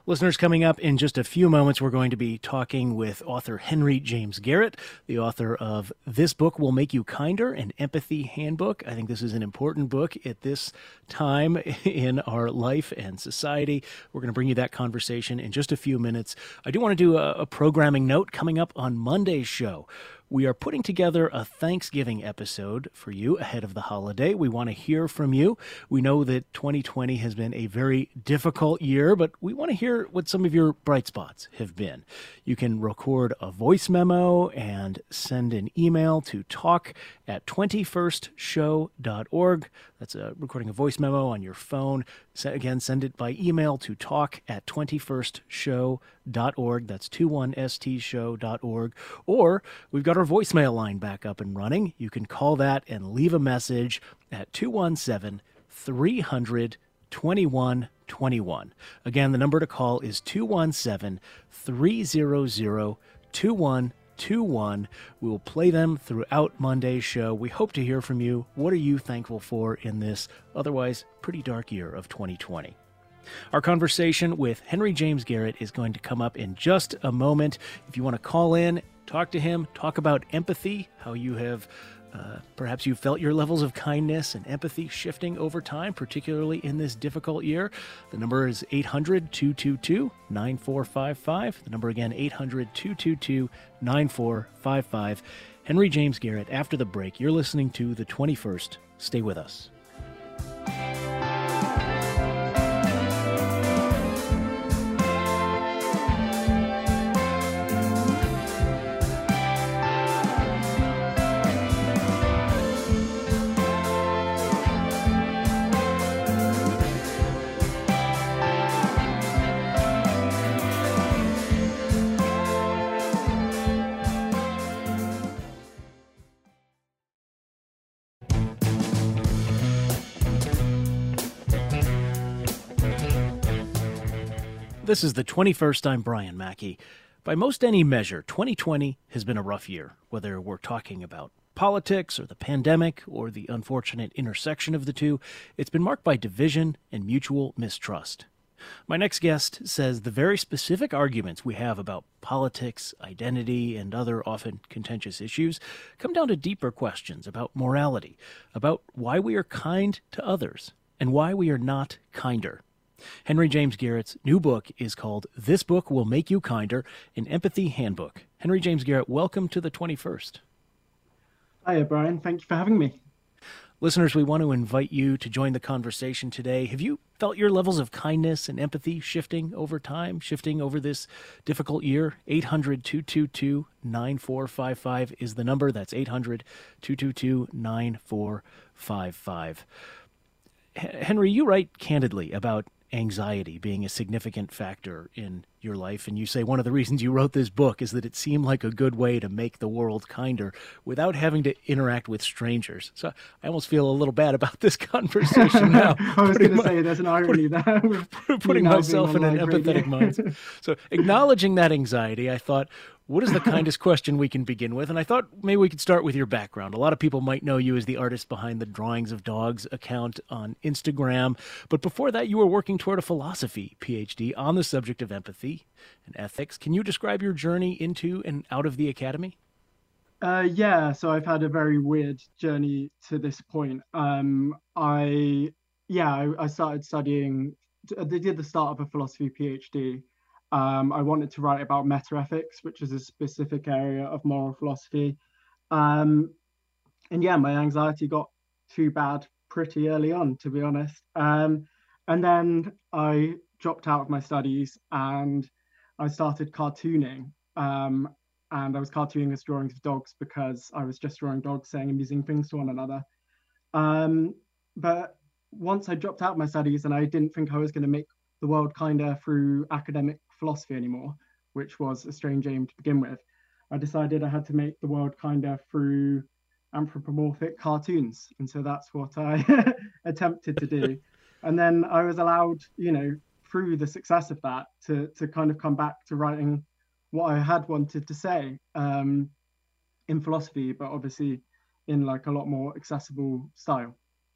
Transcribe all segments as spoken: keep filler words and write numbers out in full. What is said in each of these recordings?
Listeners, coming up in just a few moments, we're going to be talking with author Henry James Garrett, the author of This Book Will Make You Kinder, an Empathy Handbook. I think this is an important book at this time in our life and society. We're going to bring you that conversation in just a few minutes. I do want to do a, a programming note coming up on Monday's show. We are putting together a Thanksgiving episode for you ahead of the holiday. We want to hear from you. We know that twenty twenty has been a very difficult year, but we want to hear what some of your bright spots have been. You can record a voice memo and send an email to talk at twenty-first show dot org. That's a recording a voice memo on your phone. So again, send it by email to talk at twenty-first show dot org. That's twenty-one s t show dot org. Or we've got our voicemail line back up and running. You can call that and leave a message at two one seven, three hundred, twenty-one twenty-one. Again, the number to call is two one seven, three hundred, twenty-one twenty-one. We will play them throughout Monday's show. We hope to hear from you. What are you thankful for in this otherwise pretty dark year of twenty twenty? Our conversation with Henry James Garrett is going to come up in just a moment. If you want to call in, talk to him, talk about empathy, how you have Uh, perhaps you felt your levels of kindness and empathy shifting over time, particularly in this difficult year. The number is eight hundred, two two two, nine four five five. The number again, eight hundred, two two two, nine four five five. Henry James Garrett, after the break, you're listening to The twenty-first. Stay with us. This is The twenty-first. I'm Brian Mackey. By most any measure, twenty twenty has been a rough year, whether we're talking about politics or the pandemic or the unfortunate intersection of the two. It's been marked by division and mutual mistrust. My next guest says the very specific arguments we have about politics, identity, and other often contentious issues come down to deeper questions about morality, about why we are kind to others, and why we are not kinder. Henry James Garrett's new book is called This Book Will Make You Kinder, an Empathy Handbook. Henry James Garrett, welcome to The twenty-first. Hiya, Brian. Thank you for having me. Listeners, we want to invite you to join the conversation today. Have you felt your levels of kindness and empathy shifting over time, shifting over this difficult year? eight hundred, two two two, nine four five five is the number. That's eight hundred, two two two, nine four five five. Henry, you write candidly about anxiety being a significant factor in your life, and you say one of the reasons you wrote this book is that it seemed like a good way to make the world kinder without having to interact with strangers. So I almost feel a little bad about this conversation now. I was going to say there's an irony there. Putting myself in an empathetic mindset. So acknowledging that anxiety, I thought, what is the kindest question we can begin with? And I thought maybe we could start with your background. A lot of people might know you as the artist behind the Drawings of Dogs account on Instagram. But before that, you were working toward a philosophy P H D on the subject of empathy and ethics. Can you describe your journey into and out of the academy? Uh, yeah, so I've had a very weird journey to this point. Um, I, yeah, I, I started studying, I did the start of a philosophy P H D. Um, I wanted to write about metaethics, which is a specific area of moral philosophy. Um, and yeah, my anxiety got too bad pretty early on, to be honest. Um, and then I dropped out of my studies and I started cartooning. Um, and I was cartooning as drawings of dogs because I was just drawing dogs saying amusing things to one another. Um, but once I dropped out of my studies and I didn't think I was going to make the world kinder through academic philosophy anymore, which was a strange aim to begin with, I decided I had to make the world kinder through anthropomorphic cartoons. And so that's what I attempted to do. And then I was allowed, you know, through the success of that to, to kind of come back to writing what I had wanted to say um, in philosophy, but obviously in like a lot more accessible style.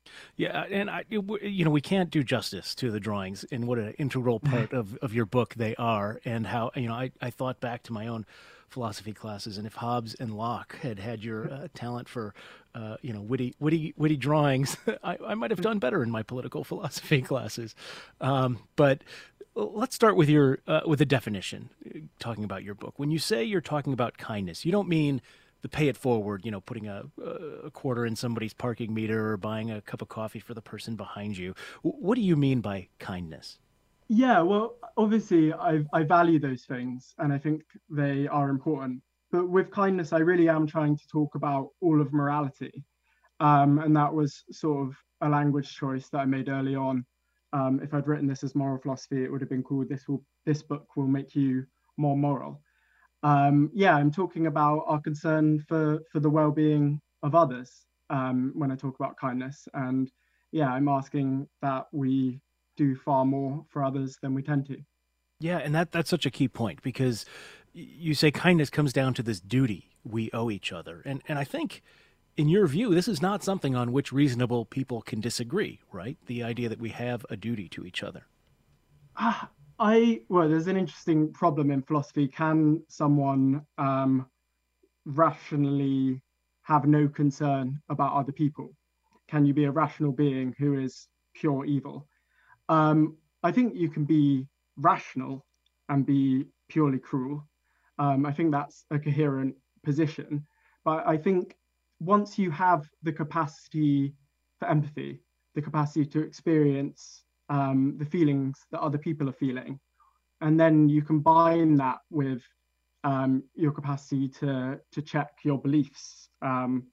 Yeah, and I, you know, we can't do justice to the drawings and what an integral part of, of your book they are, and how, you know, I, I thought back to my own philosophy classes, and if Hobbes and Locke had had your uh, talent for, uh, you know, witty, witty, witty drawings, I, I might have done better in my political philosophy classes. Um, but let's start with your uh, with the definition. Talking about your book, when you say you're talking about kindness, you don't mean the pay it forward, you know, putting a, a quarter in somebody's parking meter or buying a cup of coffee for the person behind you. What do you mean by kindness? Yeah, well, obviously, I I value those things, and I think they are important. But with kindness, I really am trying to talk about all of morality, um, and that was sort of a language choice that I made early on. Um, if I'd written this as moral philosophy, it would have been called "This will this book will make you more moral." Um, yeah, I'm talking about our concern for for the well-being of others um, when I talk about kindness, and yeah, I'm asking that we do far more for others than we tend to. Yeah, and that that's such a key point because you say kindness comes down to this duty we owe each other. And and I think in your view this is not something on which reasonable people can disagree, right? The idea that we have a duty to each other. Ah, I well, there's an interesting problem in philosophy. Can someone um, rationally have no concern about other people? Can you be a rational being who is pure evil? Um, I think you can be rational and be purely cruel. Um, I think that's a coherent position. But I think once you have the capacity for empathy, the capacity to experience um, the feelings that other people are feeling, and then you combine that with um, your capacity to to check your beliefs. Um,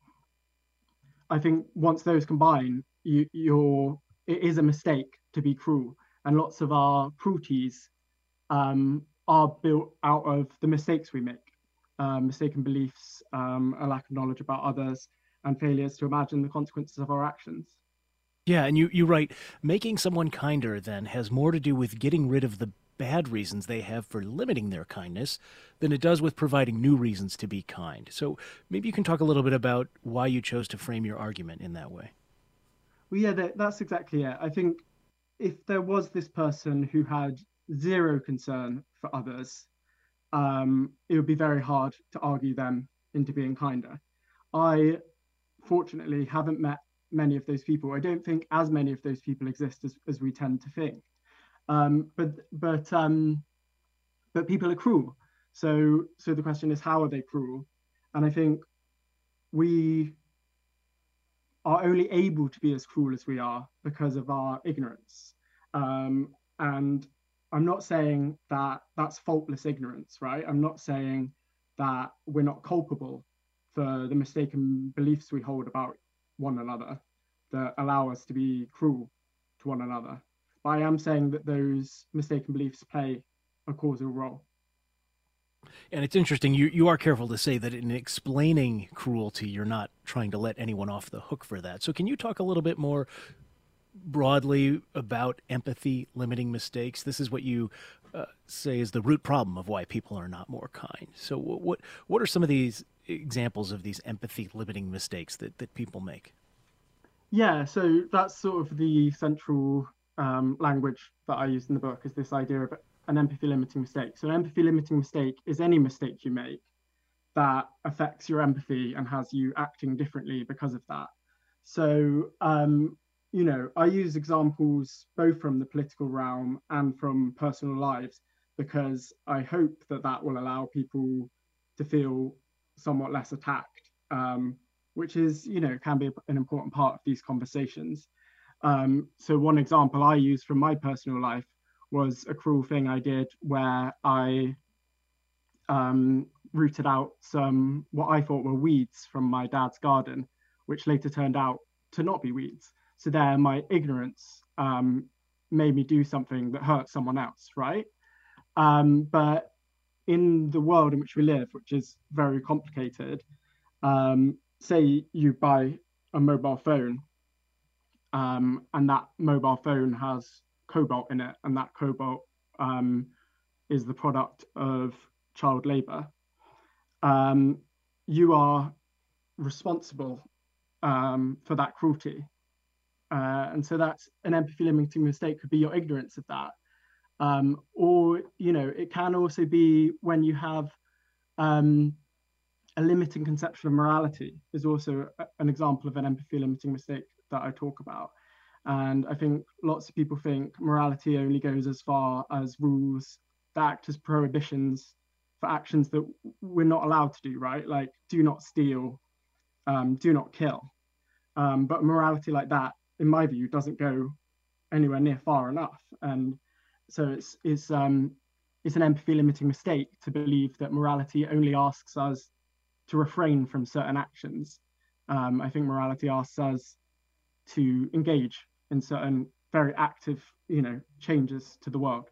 I think once those combine, you, you're it is a mistake to be cruel, and lots of our cruelties um, are built out of the mistakes we make, um, mistaken beliefs, um, a lack of knowledge about others, and failures to imagine the consequences of our actions. Yeah, and you, you write, making someone kinder then has more to do with getting rid of the bad reasons they have for limiting their kindness than it does with providing new reasons to be kind. So maybe you can talk a little bit about why you chose to frame your argument in that way. Well, yeah, that, that's exactly it. I think if there was this person who had zero concern for others, um, it would be very hard to argue them into being kinder. I fortunately haven't met many of those people. I don't think as many of those people exist as, as we tend to think. Um, but but um, but people are cruel. So so the question is, how are they cruel? And I think we are only able to be as cruel as we are because of our ignorance. Um, and I'm not saying that that's faultless ignorance, right? I'm not saying that we're not culpable for the mistaken beliefs we hold about one another that allow us to be cruel to one another. But I am saying that those mistaken beliefs play a causal role. And it's interesting, you, you are careful to say that in explaining cruelty, you're not trying to let anyone off the hook for that. So can you talk a little bit more broadly about empathy limiting mistakes? This is what you uh, say is the root problem of why people are not more kind. So what what are some of these examples of these empathy limiting mistakes that, that people make? Yeah, so that's sort of the central um, language that I use in the book is this idea of an empathy limiting mistake. So an empathy limiting mistake is any mistake you make that affects your empathy and has you acting differently because of that. So, um, you know, I use examples both from the political realm and from personal lives because I hope that that will allow people to feel somewhat less attacked, um, which is, you know, can be an important part of these conversations. Um, so, one example I used from my personal life was a cruel thing I did where I um, rooted out some what I thought were weeds from my dad's garden, which later turned out to not be weeds. So there, my ignorance um, made me do something that hurt someone else, right? Um, but in the world in which we live, which is very complicated, um, say you buy a mobile phone um, and that mobile phone has cobalt in it, and that cobalt um, is the product of child labor. Um, you are responsible um, for that cruelty. Uh, and so that's an empathy limiting mistake could be your ignorance of that. Um, or, you know, it can also be when you have um, a limiting conception of morality is also a, an example of an empathy limiting mistake that I talk about. And I think lots of people think morality only goes as far as rules that act as prohibitions for actions that we're not allowed to do, right? Like, do not steal, um, do not kill. Um, but morality like that, in my view, doesn't go anywhere near far enough. And so it's it's um, it's an empathy limiting mistake to believe that morality only asks us to refrain from certain actions. Um, I think morality asks us to engage in certain very active, you know, changes to the world.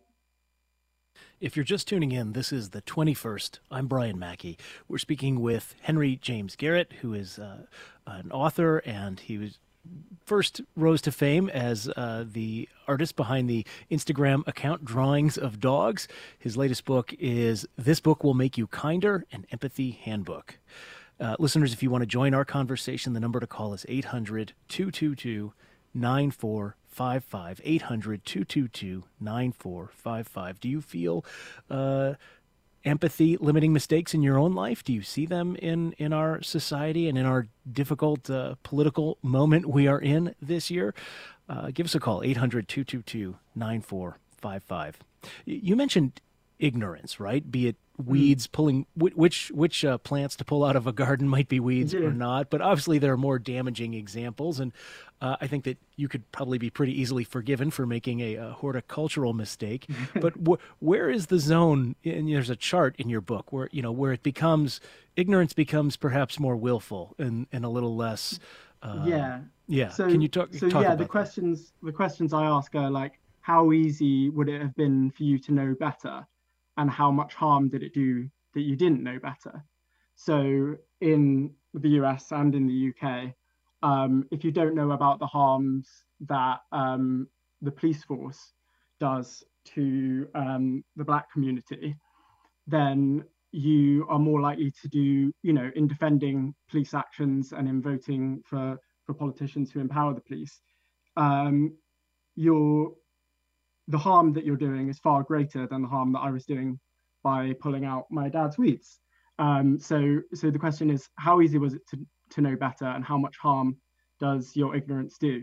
If you're just tuning in, this is the twenty-first. I'm Brian Mackey. We're speaking with Henry James Garrett, who is uh, an author, and he was first rose to fame as uh, the artist behind the Instagram account Drawings of Dogs. His latest book is This Book Will Make You Kinder, an Empathy Handbook. Uh, listeners, if you want to join our conversation, the number to call is eight hundred, two two two, nine four five five, eight hundred, two two two, nine four five five. Do you feel uh, empathy limiting mistakes in your own life? Do you see them in, in our society and in our difficult uh, political moment we are in this year? Uh, give us a call, eight hundred, two two two, nine four five five. You mentioned ignorance, right? Be it weeds, mm. pulling which which uh, plants to pull out of a garden might be weeds yeah. or not. But obviously there are more damaging examples. And uh, I think that you could probably be pretty easily forgiven for making a, a horticultural mistake. But wh- where is the zone? And there's a chart in your book where, you know, where it becomes, ignorance becomes perhaps more willful and, and a little less. Uh, yeah. Yeah. So, Can you talk, so talk yeah, about the questions, that? the questions I ask are like, how easy would it have been for you to know better? And how much harm did it do that you didn't know better? So in the U S and in the U K, um, if you don't know about the harms that um, the police force does to um, the Black community, then you are more likely to do, you know, in defending police actions and in voting for, for politicians who empower the police, um, you're the harm that you're doing is far greater than the harm that I was doing by pulling out my dad's weeds. Um, so, so the question is, how easy was it to, to know better, and how much harm does your ignorance do?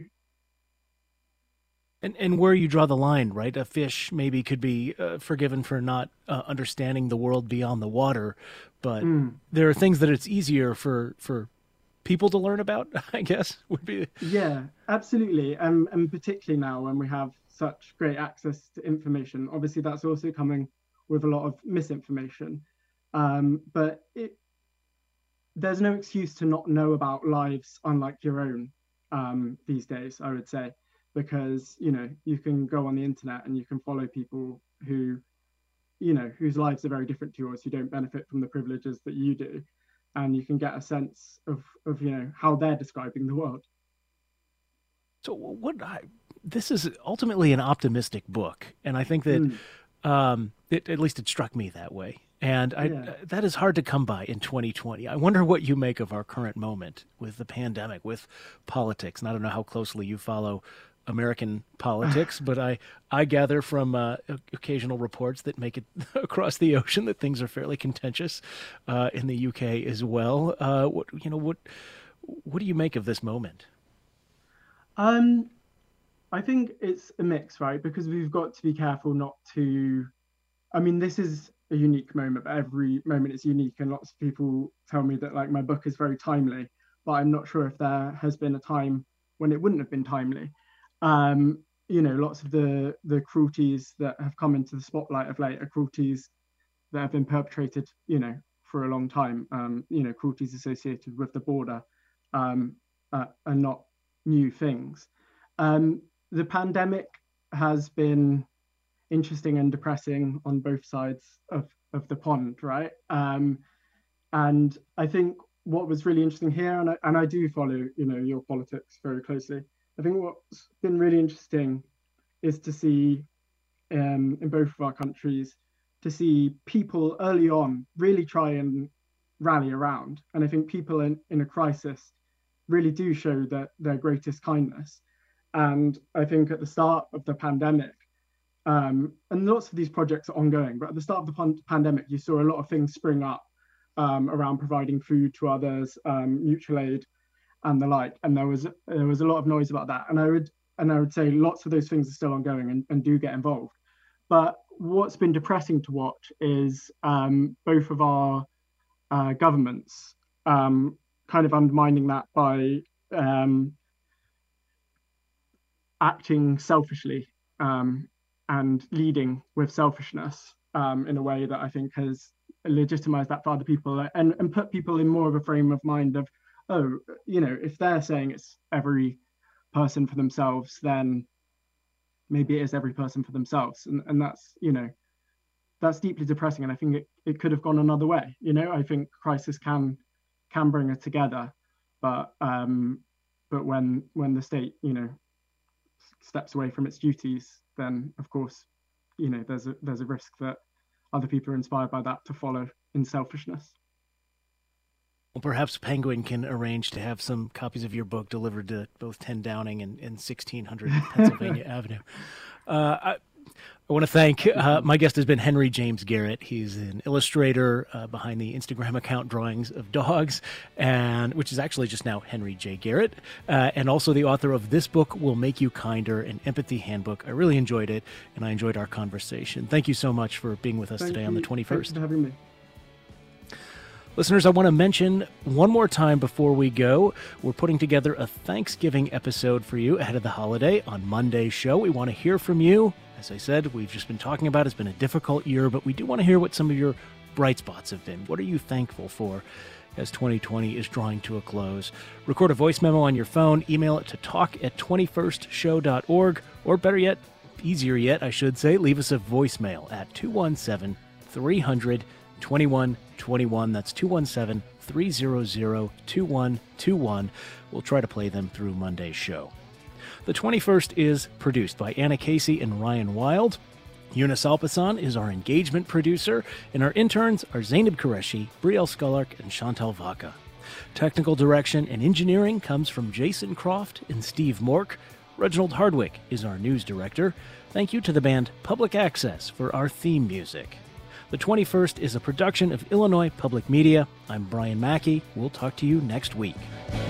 And and where you draw the line, right? A fish maybe could be uh, forgiven for not uh, understanding the world beyond the water, but mm. there are things that it's easier for for people to learn about, I guess, would be. Yeah, absolutely. Um, and particularly now when we have such great access to information, obviously that's also coming with a lot of misinformation. Um, but it, there's no excuse to not know about lives unlike your own um, these days, I would say, because, you know, you can go on the internet and you can follow people who, you know, whose lives are very different to yours, who don't benefit from the privileges that you do. And you can get a sense of, of you know, how they're describing the world. So what I, this is ultimately an optimistic book. And I think that mm. um, it, at least it struck me that way. And I, yeah. that is hard to come by in twenty twenty. I wonder what you make of our current moment with the pandemic, with politics. And I don't know how closely you follow American politics, but I, I gather from uh, occasional reports that make it across the ocean that things are fairly contentious uh, in the U K as well. Uh, what you know, what what do you make of this moment? Um, I think it's a mix, right? Because we've got to be careful not to. I mean, this is a unique moment, but every moment is unique, and lots of people tell me that like my book is very timely, but I'm not sure if there has been a time when it wouldn't have been timely. Um, you know, lots of the the cruelties that have come into the spotlight of late are cruelties that have been perpetrated, you know, for a long time. Um, you know, cruelties associated with the border um, uh, are not new things. Um, the pandemic has been interesting and depressing on both sides of, of the pond, right? Um, and I think what was really interesting here, and I, and I do follow, you know, your politics very closely. I think what's been really interesting is to see um, in both of our countries, to see people early on really try and rally around. And I think people in, in a crisis really do show that their greatest kindness. And I think at the start of the pandemic, um, and lots of these projects are ongoing, but at the start of the pan- pandemic, you saw a lot of things spring up um, around providing food to others, um, mutual aid, and the like. And there was there was a lot of noise about that. And I would and I would say lots of those things are still ongoing and, and do get involved. But what's been depressing to watch is um, both of our uh, governments um, kind of undermining that by um, acting selfishly um, and leading with selfishness um, in a way that I think has legitimized that for other people and, and put people in more of a frame of mind of, oh, you know, if they're saying it's every person for themselves, then maybe it is every person for themselves. And, and that's, you know, that's deeply depressing. And I think it, it could have gone another way. You know, I think crisis can can bring us together. But um, but when when the state, you know, steps away from its duties, then of course, you know, there's a there's a risk that other people are inspired by that to follow in selfishness. Well, perhaps Penguin can arrange to have some copies of your book delivered to both ten Downing and, and sixteen hundred Pennsylvania Avenue. Uh, I, I want to thank, uh, my guest has been Henry James Garrett. He's an illustrator uh, behind the Instagram account Drawings of Dogs, and which is actually just now Henry J. Garrett, uh, and also the author of This Book Will Make You Kinder, an Empathy Handbook. I really enjoyed it, and I enjoyed our conversation. Thank you so much for being with us Thank today you. on the twenty-first. Thanks for having me. Listeners, I want to mention one more time before we go, we're putting together a Thanksgiving episode for you ahead of the holiday on Monday's show. We want to hear from you. As I said, we've just been talking about it's been a difficult year, but we do want to hear what some of your bright spots have been. What are you thankful for as twenty twenty is drawing to a close? Record a voice memo on your phone, email it to talk at twenty-first show dot org, or better yet, easier yet, I should say, leave us a voicemail at two one seven, three hundred, twenty-one twenty-one. That's two one seven, three hundred, twenty-one twenty-one. We'll try to play them through Monday's show. The twenty-first is produced by Anna Casey and Ryan Wild. Eunice Alpasan is our engagement producer, and our interns are Zainab Qureshi, Brielle Skullark, and Chantal Vaca. Technical direction and engineering comes from Jason Croft and Steve Mork. Reginald Hardwick is our news director. Thank you to the band Public Access for our theme music. The twenty-first is a production of Illinois Public Media. I'm Brian Mackey. We'll talk to you next week.